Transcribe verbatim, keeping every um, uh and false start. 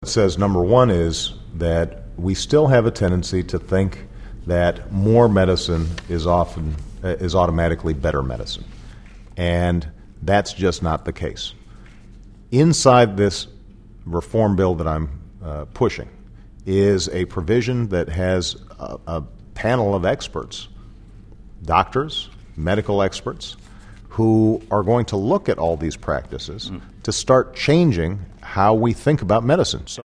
says number one is that we still have a tendency to think that more medicine is often uh, is automatically better medicine, and that's just not the case. Inside this reform bill that I'm uh, pushing is a provision that has a, a panel of experts, doctors, medical experts, who are going to look at all these practices mm. to start changing how we think about medicine. So